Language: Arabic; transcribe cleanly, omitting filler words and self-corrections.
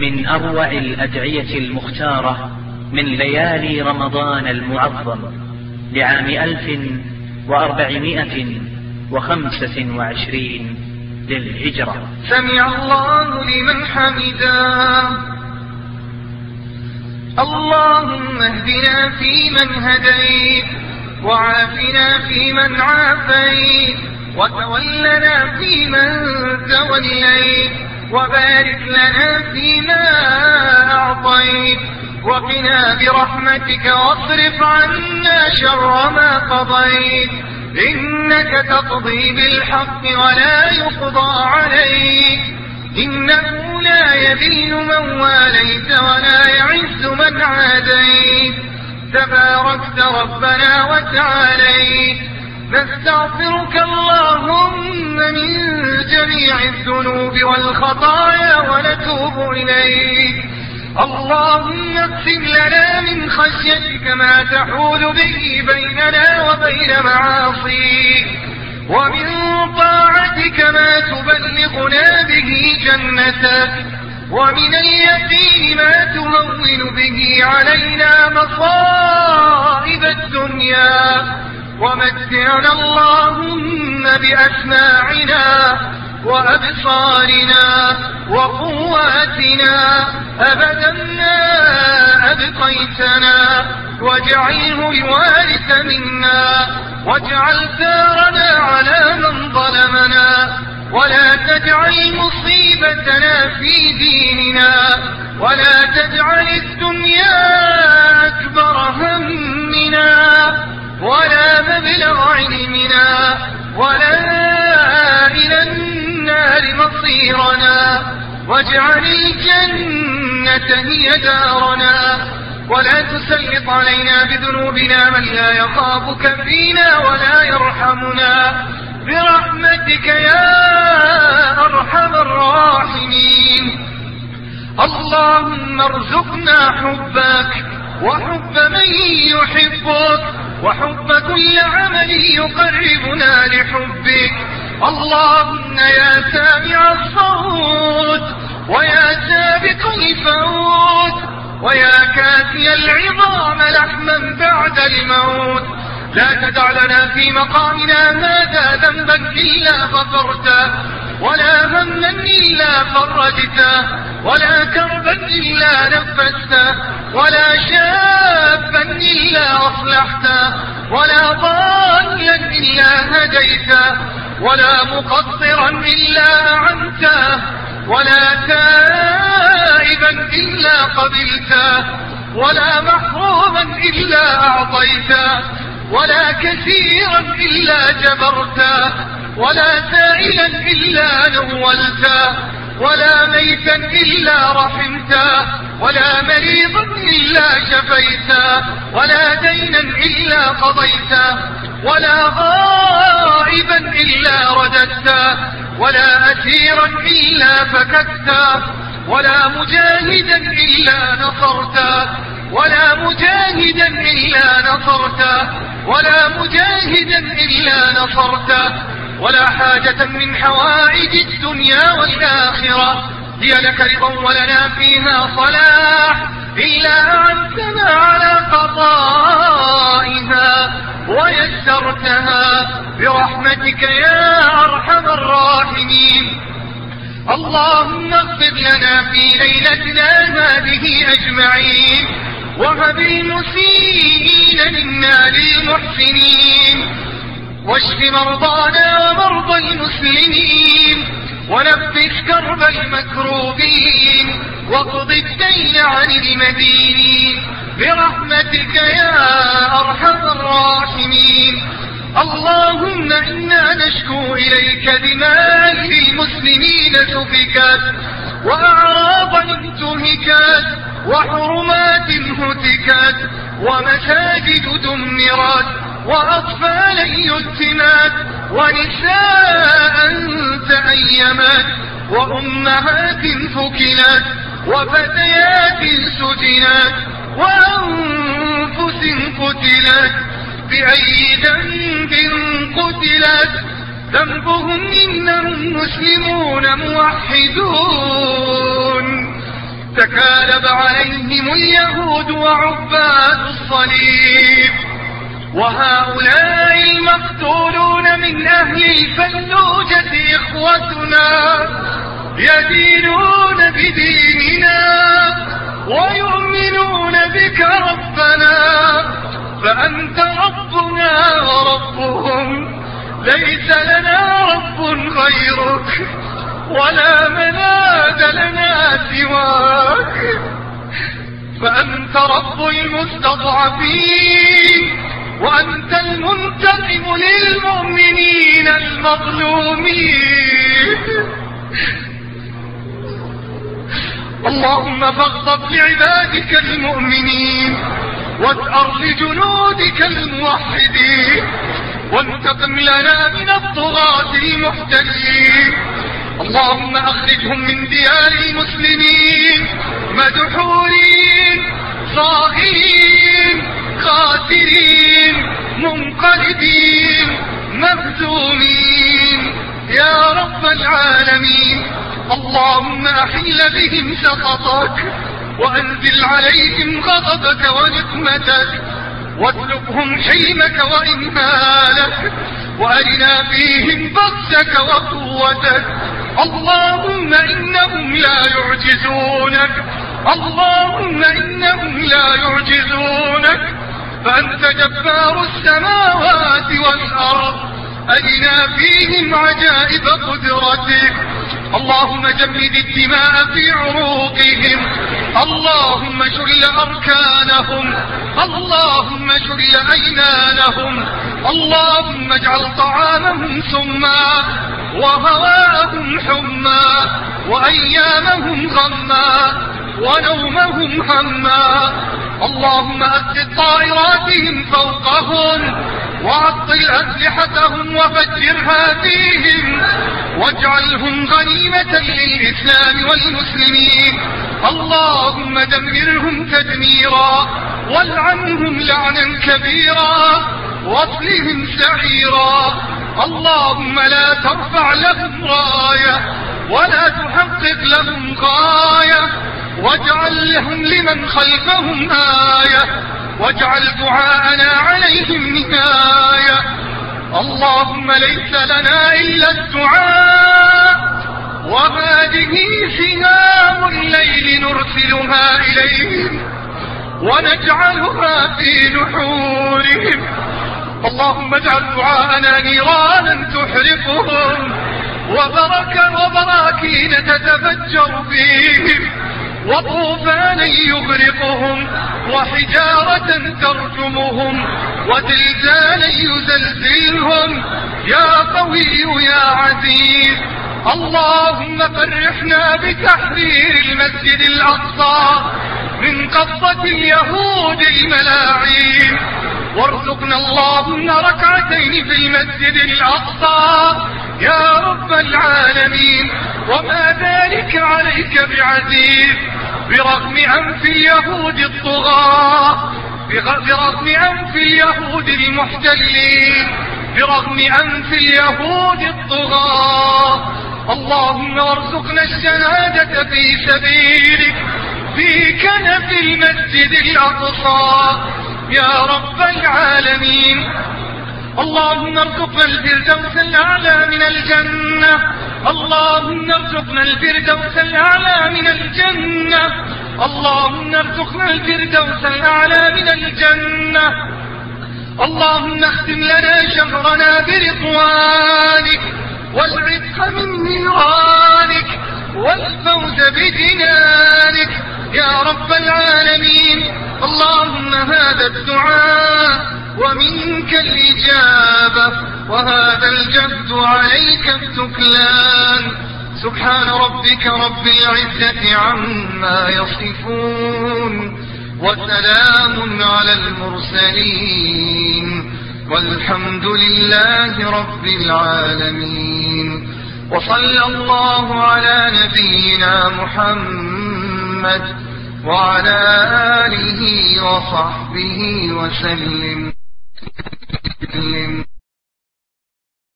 من أروع الأدعية المختارة من ليالي رمضان المعظم لعام 1425 للهجرة. سمع الله لمن حمده. اللهم اهدنا فيمن هديت، وعافنا فيمن عافيت، وتولنا فيمن توليت، وبارك لنا فيما أعطيت، وقنا برحمتك واصرف عنا شر ما قضيت، إنك تقضي بالحق ولا يقضى عليك، إنه لا يذل من واليت ولا يعز من عاديت، تباركت ربنا وتعاليت. نستغفرك اللهم من جميع الذنوب والخطايا ونتوب إليك. اللهم اقسم لنا من خشيتك ما تحول به بيننا وبين معاصيك، ومن طاعتك ما تبلغنا به جنتك، ومن اليقين ما تهون به علينا مصائب الدنيا، ومتعنا اللهم بأسماعنا وأبصارنا وقواتنا أبدا ما أبقيتنا، واجعله الوارث منا، واجعل ثارنا على من ظلمنا، ولا تجعل مصيبتنا في ديننا، ولا تجعل الدنيا أكبر همنا ولا مبلغ علمنا، ولا إلى النار مصيرنا، واجعل الجنة هي دارنا، ولا تسلط علينا بذنوبنا من لا يخافك فينا ولا يرحمنا، برحمتك يا أرحم الراحمين. اللهم ارزقنا حبك وحب من يحبك، وحب كل عمل يقربنا لحبك. اللهم يا سامع الصوت، ويا سابق الفوت، ويا كافي العظام لحما بعد الموت، لا تدع لنا في مقامنا هذا ذنبا إلا غفرته، ولا هما إلا فرجته، ولا كربا إلا نفسته، ولا شابا إلا أصلحته، ولا ضالا إلا هديته، ولا مقصرا إلا أعنته، ولا تائبا إلا قبلته، ولا محروما إلا أعطيته، ولا كثيرا إلا جبرته، ولا سائلا إلا نولته، ولا ميتا إلا رحمته، ولا مريضا إلا شفيته، ولا دينا إلا قضيته، ولا غائبا إلا رددته، ولا أسيرا إلا فككته، ولا مجاهدا إلا نصرته، ولا مجاهدا إلا نصرته، ولا مجاهدا إلا نصرته، ولا حاجة من حوائج الدنيا والآخرة هي لك رضا ولنا فيها صلاح إلا أعنتنا على قضائها ويسرتها برحمتك يا أرحم الراحمين. اللهم اغفر لنا في ليلتنا هذه أجمعين، وهب المسيئين منا للمحسنين، واشف مرضانا ومرضى المسلمين، ونفس كرب المكروبين، واقض الدين عن المدينين برحمتك يا أرحم الراحمين. اللهم إنا نشكو إليك دماء للمسلمين سفكت، وأعراضا انتهكت، وحرمات هتكت، ومساجد دمرت، وأطفالا يتمت، ونساء تأيمت، وأمهات فكنت، وفتيات سجنت، وأنفس قتلت، بأي ذنب قتلت، ذنبهم إنهم مسلمون موحدون. تكالب عليهم اليهود وعباد الصليب، وهؤلاء المقتولون من أهل الفلوجة إخوتنا يدينون بديننا ويؤمنون بك ربنا، فأنت ربنا وربهم، ليس لنا رب غيرك ولا ملاذ لنا سواك، فأنت رب المستضعفين، وأنت المنتقم للمؤمنين المظلومين. اللهم فاغضب لعبادك المؤمنين، واسأر لجنودك الموحدين، وانتقم لنا من الطغاة المحتلين. اللهم أخرجهم من ديار المسلمين مدحورين صاغرين خاسرين منقلبين مهزومين يا رب العالمين. اللهم أحل بهم سخطك، وأنزل عليهم غضبك ونقمتك، واسلبهم حلمك وإمهالك، وأرنا فيهم بطشك وقوتك. اللهم إنهم لا يعجزونك، اللهم إنهم لا يعجزونك، فأنت جبار السماوات والأرض، أرنا فيهم عجائب قدرتك. اللهم جمد الدماء في عروقهم، اللهم شل أركانهم، اللهم شل أينانهم، اللهم اجعل طعامهم سما، وهواهم حما، وأيامهم غما، ونومهم هما. اللهم أسقط طائراتهم فوقهم، وعطل أسلحتهم وفجرها فيهم، واجعلهم غنيمة للإسلام والمسلمين. اللهم دمرهم تدميرا، والعنهم لعنا كبيرا، واصلهم سعيرا. اللهم لا ترفع لهم راية، ولا تحقق لهم غاية، واجعل لهم لمن خلفهم آية، واجعل دعاءنا عليهم نهاية. اللهم ليس لنا إلا الدعاء، وهذه سهام الليل نرسلها إليهم، ونجعلها في نحورهم. اللهم اجعل دعاءنا نيرانا تحرقهم، وبراكين تتفجر فيهم، وطوفانا يغرقهم، وحجارة ترجمهم، وزلزالا يزلزلهم يا قوي يا عزيز. اللهم فرحنا بتحرير المسجد الأقصى من قبضة اليهود الملاعين، وارزقنا اللهم ركعتين في المسجد الأقصى يا رب العالمين، وما ذلك عليك بعزيز. برغم أنف اليهود الطغاة، برغم أنف اليهود المحتلين، برغم أنف اليهود الطغاة، اللهم وارزقنا الشهادة في سبيلك في كنف المسجد الأقصى يا رب العالمين. اللهم ارزقنا الفردوس الأعلى من الجنة، اللهم ارزقنا الفردوس الأعلى من الجنة، اللهم ارزقنا الفردوس الأعلى من الجنة. اللهم اختم لنا شهرنا برضوانك، والعتق من نيرانك، والفوز بجنانك يا رب العالمين. اللهم هذا الدعاء ومنك الإجابة، وهذا الجهد عليك التكلان. سبحان ربك رب العزة عما يصفون، وسلام على المرسلين، والحمد لله رب العالمين. وصلى الله على نبينا محمد وعلى آله وصحبه وسلم.